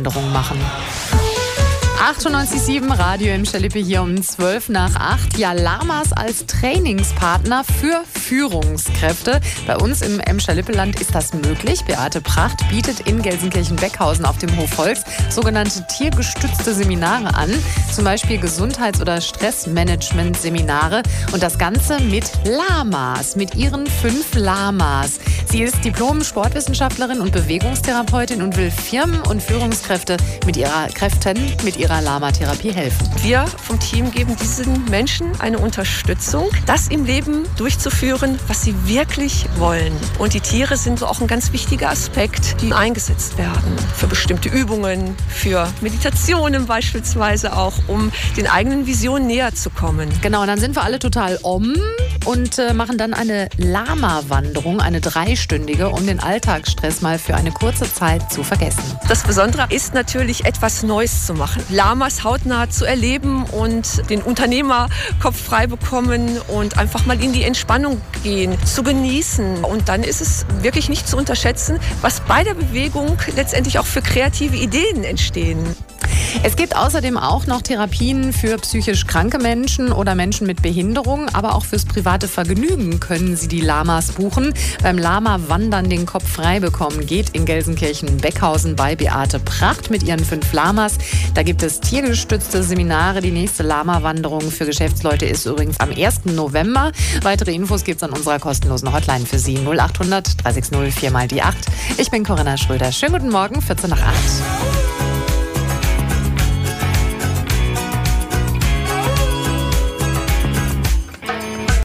Wanderung machen. 98,7 Radio Emscher Lippe hier um 7:55. Ja, Lamas als Trainingspartner für Führungskräfte. Bei uns im Emscher Lippeland ist das möglich. Beate Pracht bietet in Gelsenkirchen-Beckhausen auf dem Hof Holz sogenannte tiergestützte Seminare an. Zum Beispiel Gesundheits- oder Stressmanagement-Seminare. Und das Ganze mit Lamas, mit ihren 5 Lamas. Sie ist Diplom-Sportwissenschaftlerin und Bewegungstherapeutin und will Firmen und Führungskräfte mit ihrer Lama-Therapie helfen. Wir vom Team geben diesen Menschen eine Unterstützung, das im Leben durchzuführen, was sie wirklich wollen. Und die Tiere sind auch ein ganz wichtiger Aspekt, die eingesetzt werden für bestimmte Übungen, für Meditationen beispielsweise auch, um den eigenen Visionen näher zu kommen. Genau, und dann sind wir alle total und machen dann eine Lama-Wanderung, eine 3-stündige, um den Alltagsstress mal für eine kurze Zeit zu vergessen. Das Besondere ist natürlich, etwas Neues zu machen. Lamas hautnah zu erleben und den Unternehmerkopf frei bekommen und einfach mal in die Entspannung gehen, zu genießen. Und dann ist es wirklich nicht zu unterschätzen, was bei der Bewegung letztendlich auch für kreative Ideen entstehen. Es gibt außerdem auch noch Therapien für psychisch kranke Menschen oder Menschen mit Behinderung, aber auch fürs private Vergnügen können Sie die Lamas buchen. Beim Lama-Wandern den Kopf frei bekommen geht in Gelsenkirchen-Beckhausen bei Beate Pracht mit ihren 5 Lamas. Da gibt es tiergestützte Seminare. Die nächste Lama-Wanderung für Geschäftsleute ist übrigens am 1. November. Weitere Infos gibt es an unserer kostenlosen Hotline für Sie 0800 360 4 mal die 8. Ich bin Corinna Schröder. Schönen guten Morgen, 14 nach 8.